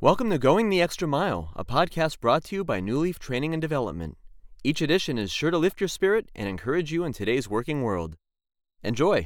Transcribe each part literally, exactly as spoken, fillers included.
Welcome to Going the Extra Mile, a podcast brought to you by New Leaf Training and Development. Each edition is sure to lift your spirit and encourage you in today's working world. Enjoy!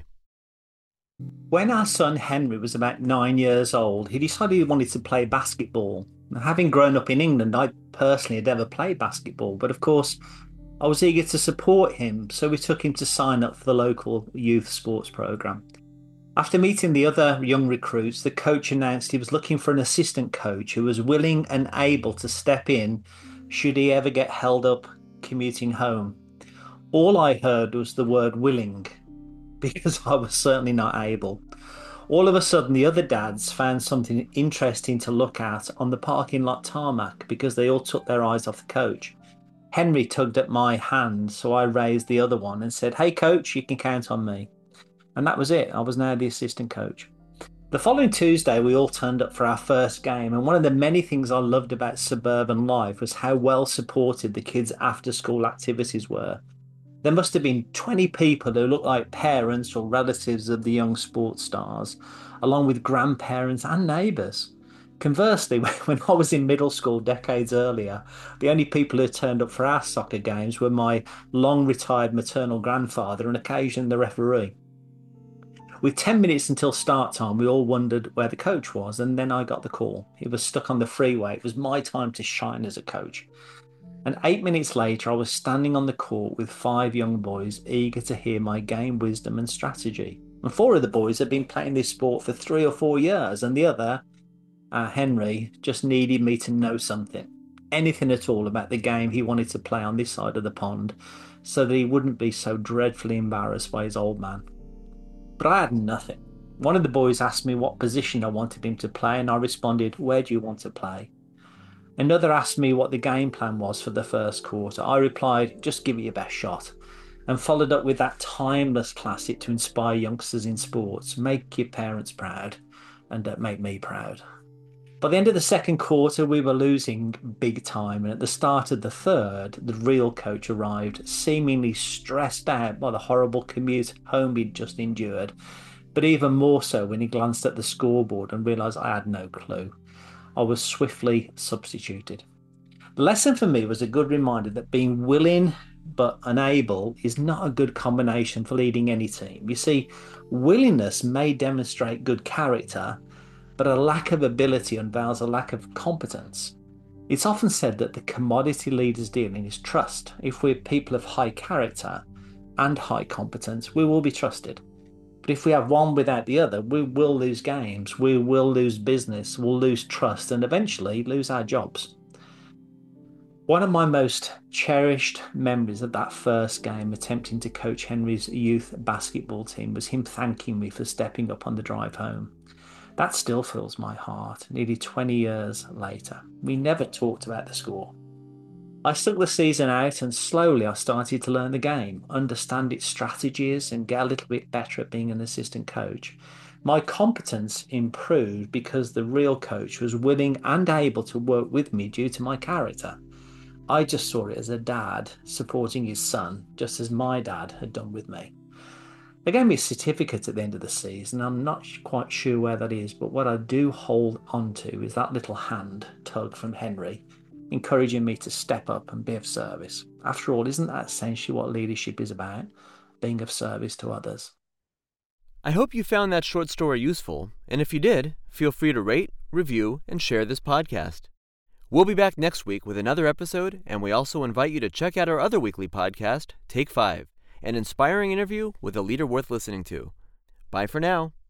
When our son Henry was about nine years old, he decided he wanted to play basketball. Having grown up in England, I personally had never played basketball, but of course, I was eager to support him, so we took him to sign up for the local youth sports programme. After meeting the other young recruits, the coach announced he was looking for an assistant coach who was willing and able to step in should he ever get held up commuting home. All I heard was the word willing, because I was certainly not able. All of a sudden, the other dads found something interesting to look at on the parking lot tarmac because they all took their eyes off the coach. Henry tugged at my hand, so I raised the other one and said, "Hey coach, you can count on me." And that was it. I was now the assistant coach. The following Tuesday, we all turned up for our first game. And one of the many things I loved about suburban life was how well supported the kids' after-school activities were. There must have been twenty people who looked like parents or relatives of the young sports stars, along with grandparents and neighbours. Conversely, when I was in middle school decades earlier, the only people who turned up for our soccer games were my long-retired maternal grandfather and occasionally the referee. With ten minutes until start time, we all wondered where the coach was, and then I got the call. He was stuck on the freeway. It was my time to shine as a coach. And eight minutes later, I was standing on the court with five young boys eager to hear my game wisdom and strategy. And four of the boys had been playing this sport for three or four years, and the other, uh, Henry, just needed me to know something, anything at all about the game he wanted to play on this side of the pond, so that he wouldn't be so dreadfully embarrassed by his old man. But I had nothing. One of the boys asked me what position I wanted him to play, and I responded, "Where do you want to play?" Another asked me what the game plan was for the first quarter. I replied, "Just give it your best shot," and followed up with that timeless classic to inspire youngsters in sports: make your parents proud and uh, make me proud. By the end of the second quarter, we were losing big time, and at the start of the third, the real coach arrived, seemingly stressed out by the horrible commute home he'd just endured, but even more so when he glanced at the scoreboard and realised I had no clue. I was swiftly substituted. The lesson for me was a good reminder that being willing but unable is not a good combination for leading any team. You see, willingness may demonstrate good character, but a lack of ability unveils a lack of competence. It's often said that the commodity leaders dealing is trust. If we're people of high character and high competence, we will be trusted. But if we have one without the other, we will lose games, we will lose business, we'll lose trust, and eventually lose our jobs. One of my most cherished memories of that first game attempting to coach Henry's youth basketball team was him thanking me for stepping up on the drive home. That still fills my heart, nearly twenty years later. We never talked about the score. I stuck the season out, and slowly I started to learn the game, understand its strategies, and get a little bit better at being an assistant coach. My competence improved because the real coach was willing and able to work with me due to my character. I just saw it as a dad supporting his son, just as my dad had done with me. They gave me a certificate at the end of the season. I'm not quite sure where that is, but what I do hold on to is that little hand tug from Henry, encouraging me to step up and be of service. After all, isn't that essentially what leadership is about? Being of service to others. I hope you found that short story useful, and if you did, feel free to rate, review, and share this podcast. We'll be back next week with another episode, and we also invite you to check out our other weekly podcast, Take Five, an inspiring interview with a leader worth listening to. Bye for now.